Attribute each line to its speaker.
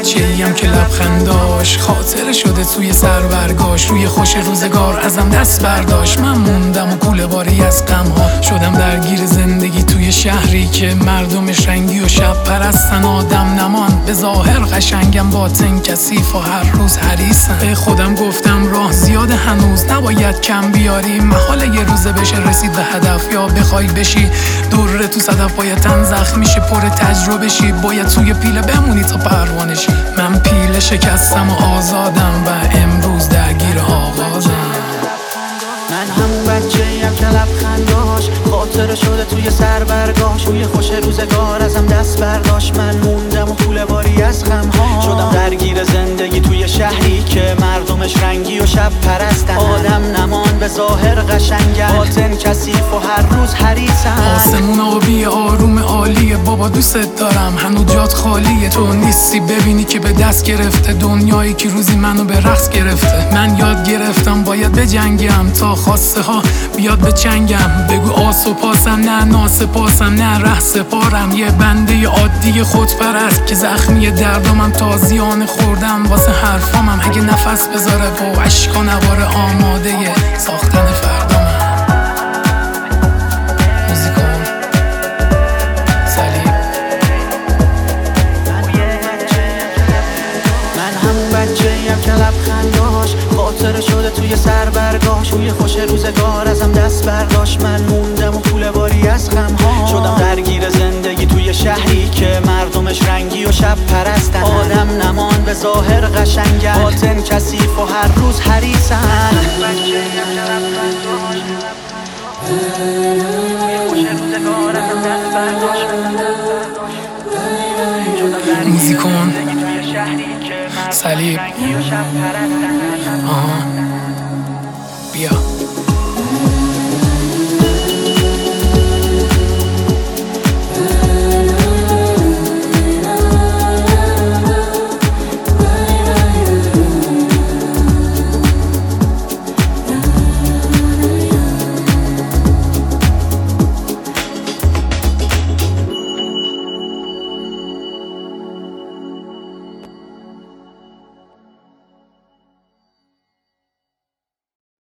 Speaker 1: بچه‌ایم که لبخنداش خاطره شده توی سر برگاش. روی خوش روزگار ازم دست برداشت. من موندم و کوله باری از غم‌ها. شدم درگیر زندگی توی شهری که مردمش رنگی و شب پرستن. آدم نمان به ظاهر قشنگم، باطن کثیف و هر روز حریصن. به خودم گفتم راه زیاده هنوز، نباید کم بیاری. محاله یه روزه بشه رسید به هدف، یا بخوای بشی دوره تو صدف. باید تن زخمی شه، پر تجربه شی، باید توی پیله بمونی تا پروانه شی. من پیله شکستم و آزادم و امروز درگیر آغازم.
Speaker 2: من همون بچه‌ایم که لبخنداش خاطره شده توی سر برگاش. روی خوش روزگار ازم دست برداشت. من موندم و کوله باری از غم‌ها. شدم درگیر زندگی توی شهری که مردمش رنگی و شب پرستن. آدم نمان به ظاهر قشنگن، باطن کثیف و هر روز حریصن.
Speaker 1: آسمون آبی آروم عالیه، بابا دوست دارم هنوز جات خالیه. تو نیستی ببینی که به دست گرفته دنیایی که روزی منو به رقص گرفته. من یاد گرفتم باید بجنگم تا خواسته ها بیاد به چنگم. بگو آس و پاسم نه ناسپاسم، نه ره سپارم. یه بنده عادی خودپرست که زخمی دردامم، تازیانه خوردم واسه حرفامم. اگه نفس بذاره و عشقا نواره آماده ساختن فردامم. موزیکون صلیب.
Speaker 2: من همون بچه‌ایم که لبخنداش خاطره شده توی سر برگاش. روی خوش روزگار ازم دست برداشت. من موندم و کوله باری از غم‌ها. شدم درگیر زندگی توی شهری که مردمش رنگی و شب پرستن. آدم نمان به ظاهر قشنگن، باطن کثیف و هر روز حریصن.
Speaker 1: موزیکون صلیب. بیا